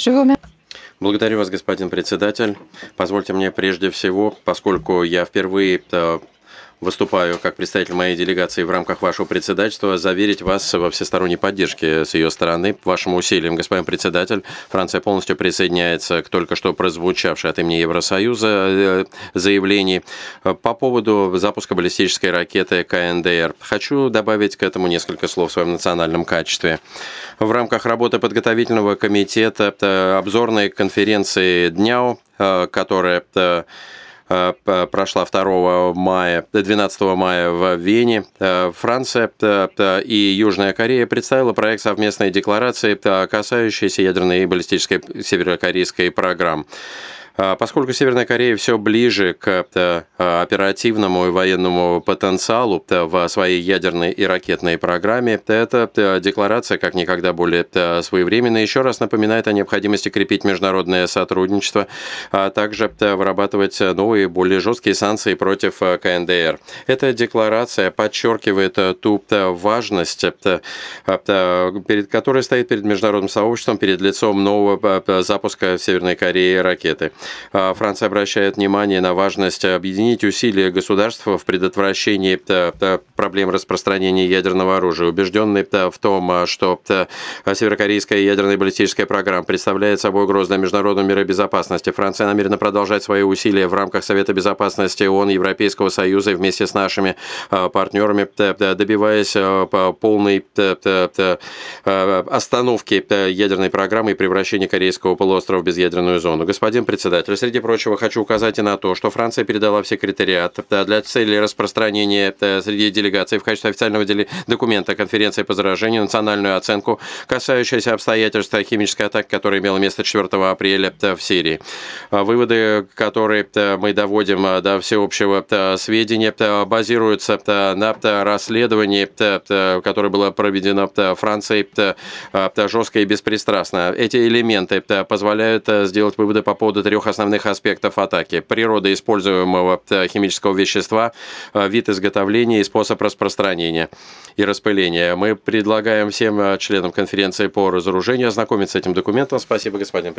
Благодарю вас, господин председатель. Позвольте мне прежде всего, поскольку я впервые выступаю как представитель моей делегации в рамках вашего председательства, заверить вас во всесторонней поддержке с ее стороны, вашим усилиям, господин председатель. Франция полностью присоединяется к только что прозвучавшей от имени Евросоюза заявлении по поводу запуска баллистической ракеты КНДР. Хочу добавить к этому несколько слов в своем национальном качестве. В рамках работы подготовительного комитета обзорной конференции ДНЯУ, которая прошла 2 мая, 12 мая в Вене, Франция и Южная Корея представила проект совместной декларации, касающейся ядерной и баллистической северокорейской программ. Поскольку Северная Корея все ближе к оперативному и военному потенциалу в своей ядерной и ракетной программе, эта декларация как никогда более своевременна. Еще раз напоминает о необходимости крепить международное сотрудничество, а также вырабатывать новые, более жесткие санкции против КНДР. Эта декларация подчеркивает ту важность, которая стоит перед международным сообществом перед лицом нового запуска в Северной Корее ракеты. Франция обращает внимание на важность объединить усилия государства в предотвращении проблем распространения ядерного оружия. Убежденный в том, что северокорейская ядерная и баллистическая программа представляет собой угрозу для международного мира и безопасности, Франция намерена продолжать свои усилия в рамках Совета безопасности ООН, Европейского Союза и вместе с нашими партнерами, добиваясь полной остановки ядерной программы и превращения Корейского полуострова в безъядерную зону. Господин председатель, среди прочего, хочу указать и на то, что Франция передала в секретариат для целей распространения среди делегаций в качестве официального документа конференции по заражению национальную оценку, касающуюся обстоятельств химической атаки, которая имела место 4 апреля в Сирии. Выводы, которые мы доводим до всеобщего сведения, базируются на расследовании, которое было проведено Францией жестко и беспристрастно. Эти элементы позволяют сделать выводы по поводу 3 основных аспектов атаки: природа используемого химического вещества, вид изготовления и способ распространения и распыления. Мы предлагаем всем членам конференции по разоружению ознакомиться с этим документом. Спасибо, господин председатель.